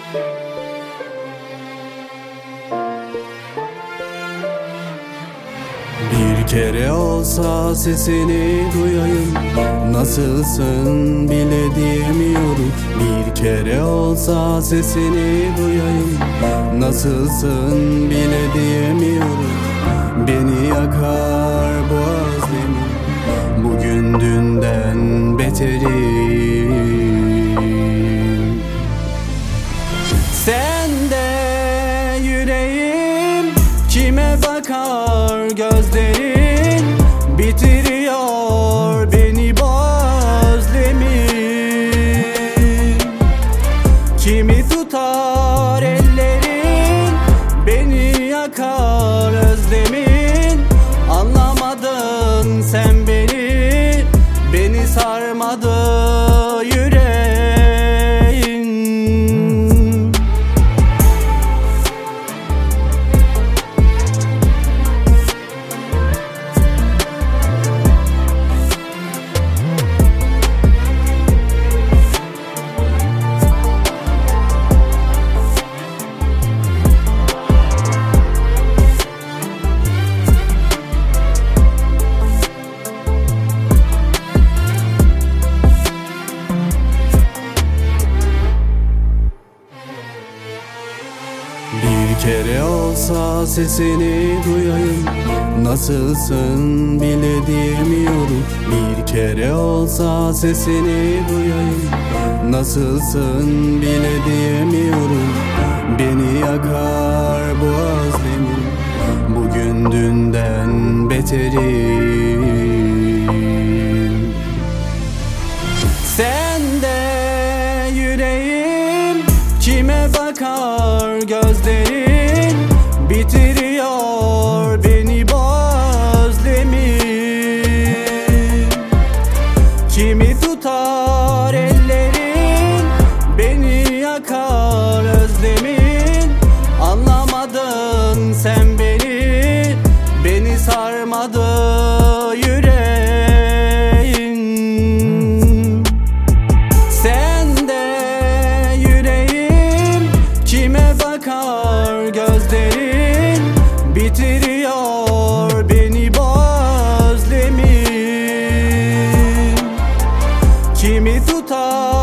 Bir kere olsa sesini duyayım, nasılsın bile diyemiyorum. Bir kere olsa sesini duyayım, nasılsın bile diyemiyorum. Beni yakar bu özlemin, bugün dünden beterim. Sen de yüreğim, kime bakar gözlerin, bitiriyor beni bu özlemin. Kimi tutar ellerin, beni yakar özlemin. Anlamadın sen beni sarmadı yüreğin. Bir kere olsa sesini duyayım, nasılsın bile diyemiyorum. Bir kere olsa sesini duyayım, nasılsın bile diyemiyorum. Beni yakar bu özlemin, bugün dünden beterim. Sen de yüreğim, kime bakar gözlerin, bitiriyor beni bu özlemin. Kimi tutar ellerin, beni yakar özlemin. Anlamadın sen beni sarmadı yüreğin. Sen de yüreğim, kime bakar gözlerin, bitiriyor beni bu özlemin. Kimi tutar